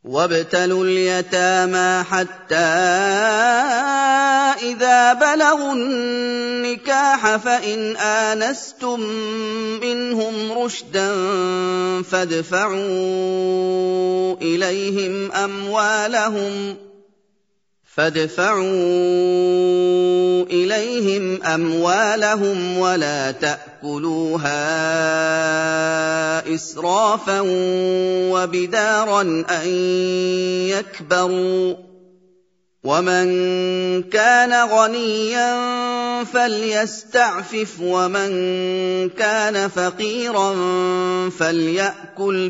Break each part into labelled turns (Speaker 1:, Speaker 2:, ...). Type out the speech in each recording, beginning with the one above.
Speaker 1: وابتلوا اليتامى حتى إذا بلغوا النكاح فإن آنستم منهم رشدا فادفعوا إليهم أموالهم ولا تأكلوها إسرافا وبدارا أن يكبروا ومن كان غنيا فليستعفف ومن كان فقيرا فليأكل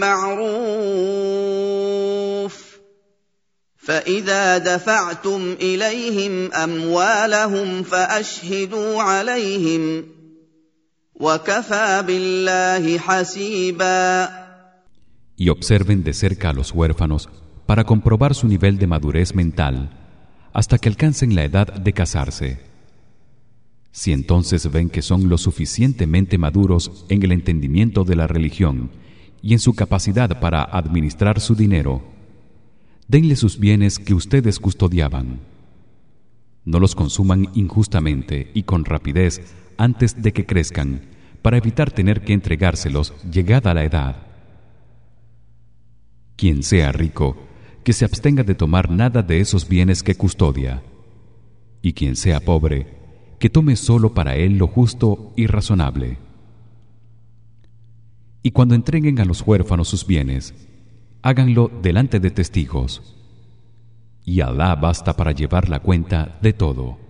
Speaker 1: بالمعروف فإذا دفعتم إليهم أموالهم فأشهدوا عليهم وكفى بالله حسيبا.
Speaker 2: Y observen de cerca a los huérfanos para comprobar su nivel de madurez mental hasta que alcancen la edad de casarse. Si entonces ven que son lo suficientemente maduros en el entendimiento de la religión y en su capacidad para administrar su dinero, denle sus bienes que ustedes custodiaban. No los consuman injustamente y con rapidez antes de que crezcan, para evitar tener que entregárselos llegada la edad. Quien sea rico, que se abstenga de tomar nada de esos bienes que custodia, y quien sea pobre, que tome solo para él lo justo y razonable. Y cuando entreguen a los huérfanos sus bienes, háganlo delante de testigos, y Alá basta para llevar la cuenta de todo.